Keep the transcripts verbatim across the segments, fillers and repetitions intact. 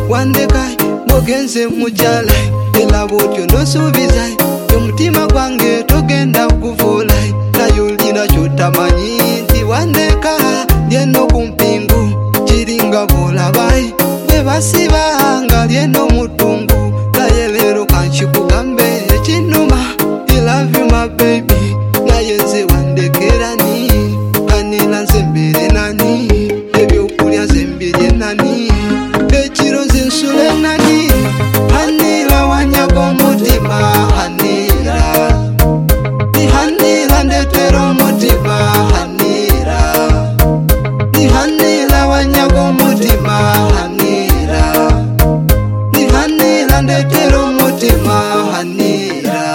wandeka ngogenze mujala ela botyo nosubiza omutima gwange togenda kuvula nayo lina kyotamanyi nti wandeka lyeno kumpingu kiringa bulabai bwe basibanga lyeno mutungu naye leero kankikugambe ekinuma I love you my baby naye nze wandekerani kanila nze mbere nani ebyokulya nze mbirye nani ekiro nze nsule nani hanira wanyaga omutima hanira hanira ndetera omutima hanira hanira wanyaga omutima hanira hanira ndetera omutima hanira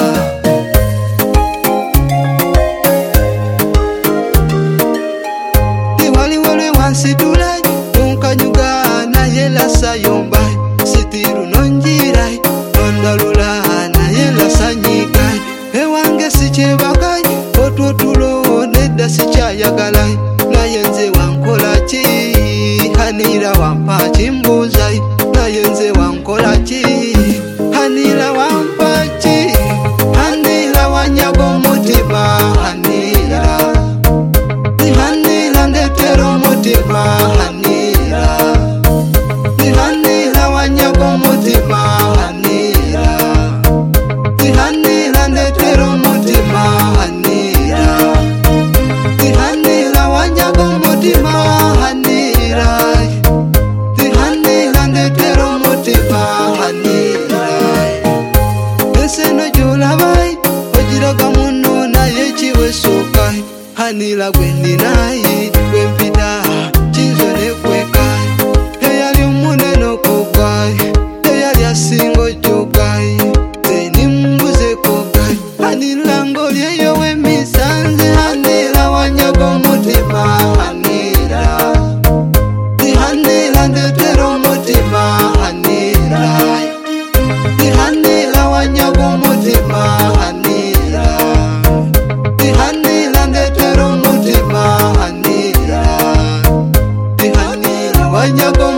iwaliwale wansitula unkanyuga naye lasayomba sitiru nonjira nondalula naye lasanyiga ewange sikyebaka otwotulo nedda sikyayagala naye nze wankolaki hanira wampa kimbuuza naye nze wankolaki hanira wampaki hanira wanyaga omutima hanira hanira ndetera omutima hanira hanira wanyaga omutima hanira hanira ndetera omutima hanira hanira wanyaga omutima hanira hanira ndetera omutima hanira enseno gyolabai ogiraga muno naye kiwesuuka hanira gwendinayi gwempita kinzo nekweka eyali omunene okugai eyali asinga ojogai zenimbuzekogai hanira ngolyeyo wemisanze hanira wanyaga omutima hanira hanira ndetera omutima hanira hanira wanyaga omutima hanira hanira ndetera omutima hanira hanira wanyaga